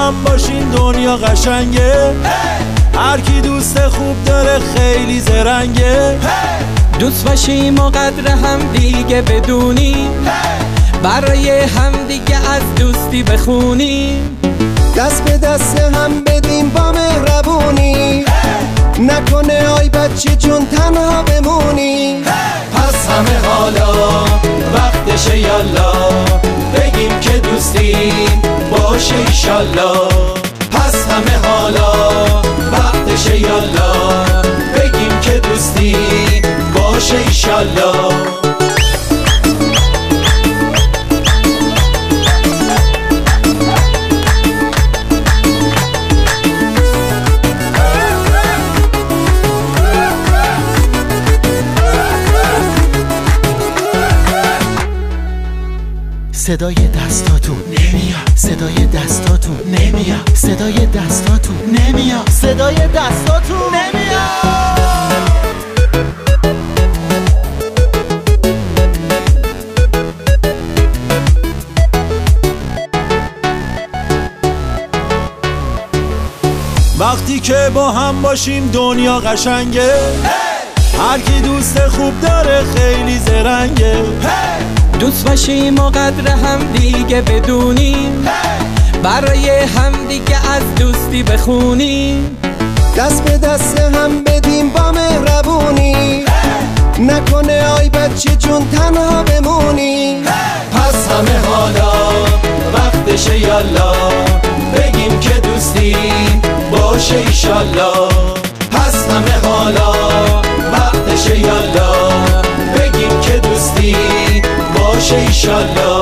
هم باشیم دنیا قشنگه. هر کی دوست خوب داره خیلی زرنگه. دوست باشیم و قدر هم دیگه بدونیم، برای هم دیگه از دوستی بخونیم. دست به دست هم بدیم با مهربونی، نکنه آی بچه جون تنها بمونی. پس همه حالا وقتشه یالا، بگیم که دوستی باشه ایشالله. پس همه حالا وقتشه یالا، بگیم که دوستی باشه ایشالله. صدای دستاتون نمیاد، صدای دستاتون نمیاد، صدای دستاتون نمیاد، صدای دستاتون نمیاد. وقتی که با هم باشیم دنیا قشنگه. هر کی دوست خوب داره خیلی زرنگه. دوست باشیم و قدر هم دیگه بدونیم، برای هم دیگه از دوستی بخونیم. دست به دست هم بدیم با مهربونی، نکنه آی بچه جون تنها بمونی. پس همه حالا وقتشه یالا، بگیم که دوستی باشه ایشالله. پس همه حالا وقتشه یالا، بگیم که دوستی باشه ایشالله.